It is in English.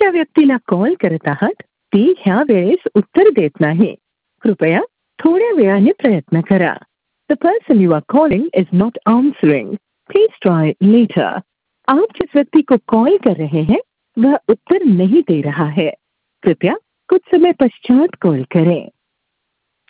ज्या व्यक्तीला कॉल करत आहात ती ह्या वेळेस उत्तर देत नाही. कृपया थोड्या वेळाने प्रयत्न करा. The person you are calling is not answering. Please try later. आप जिस व्यक्ति को कॉल कर रहे हैं वह उत्तर नहीं दे रहा है. कृपया कुछ समय पश्चात कॉल करें.